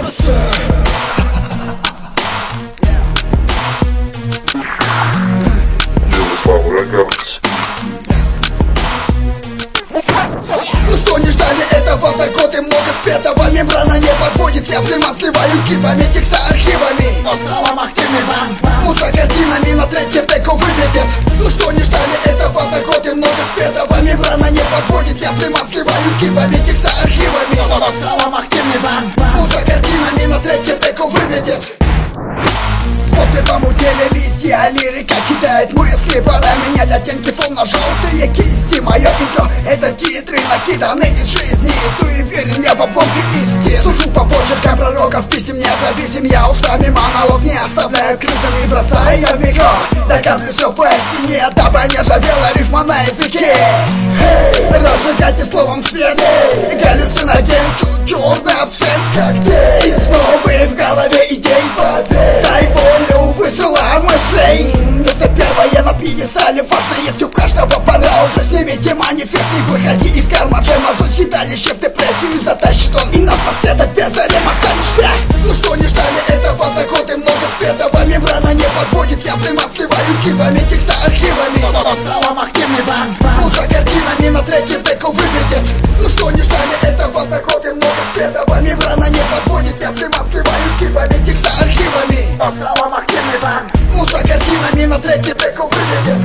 Ну что, не ждали этого за годы, много спетого. Мембрана не подводит, я в лиман сливаю кипами, текста архивами. По салам активный ван, муза картинами на треке в деку выведет. Ну что, не ждали этого за годы, много спетого. Мембрана не подводит, я в лиман сливаю кипами, текста архивами. По салам активный ван, муза картинами на треке в деку выведет. Вот и помутнели листья, лирика кидает мысли. Пора менять оттенки фон на желтые кисти. Мое интро — это титры, накиданы из жизни. Суеверен я в обломке истин. Сужу по почеркам пророков писем, независим я устами. Монолог не оставляю крысами, бросаю я в микро. Докапли все по стене, дабы не ржавела рифма на языке. Разжигайте словом свет, галлюциноген, черный абсент, коктейль. И снова в голове идей, поверь. Дай волю выстрела мыслей. Место первое на пьедестале важно, есть у каждого. Пора уже снимите манифест, не выходи из кармана. Мазут седалище в депрессию затащит он. И напоследок бездарем останешься. Ну что, не ждали этого за годы, много спетого. Мембрана не подводит, я в лиман сливаю кивами, текста архивами. По салам активный ван, муза картинами на треке в деку выведет. Ну что, не ждали этого за годы, много спетого. Мембрана не подводит, я в лиман сливаю кивами, текста архивами. По салам активный ван, муза картинами на треке в деку выведет.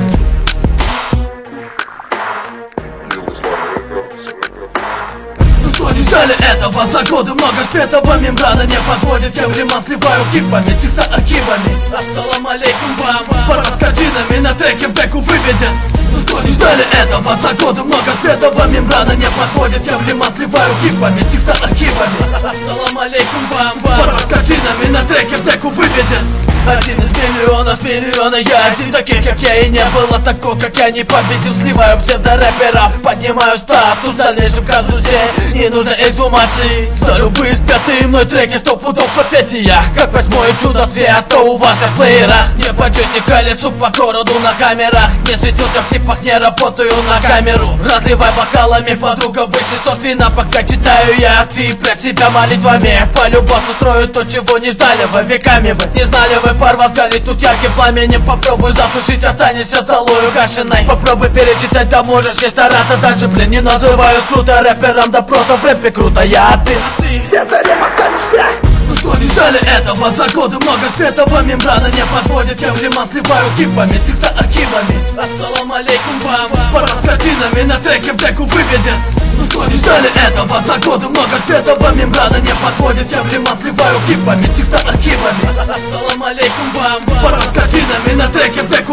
Что не ждали этого за годы, много спетого. Мембрана не подводит, я в лиман сливаю кипами, текста архивами. Ассалам алейкум вам, пора с картинами на треке в деку выведен. Ну что не ждали этого за годы, много спетого. Мембрана не подводит, я в лиман сливаю кипами, текста архивами. Ассалам алейкум вам, пора с картинами на треке в деку выведен. Один из миллиона, я один. Таких как я и не было, такого как я не победил. Сливаю псевдорэперов, поднимаю статус в дальнейшем казусе. Не нужно эксгумации за любые спятые мной треки, 100 пудов в ответе я. Как восьмое чудо света у вас в плеерах. Не почусь, не колесу по городу на камерах. Не светился в клипах, не работаю на камеру. Разливай бокалами, подруга, выше сорт вина. Пока читаю я, ты прячь себя молитвами. Полюбовь устрою то, чего не ждали вы. Веками вы не знали вы, пар вас горит тут ярким пламенем. Попробуй затушить, останешься золою гашиной. Попробуй перечитать, да можешь, есть стараться. Даже, блин, не называю скруто рэпером, да просто в рэпе круто. Я, а ты бездарем останешься. Ну что, не ждали этого за годы, много спетого. Мембрана не подводит, я в лиман сливаю кипами, текста архивами. Ассалам алейкум вам, пора с картинами на треке в деку выведен. Ну что, не ждали этого за годы, много спетого. Мембрана не подводит, я в лиман сливаю кипами, текста архивами. Ассалам алейкум вам, пора с картинами на треке в деку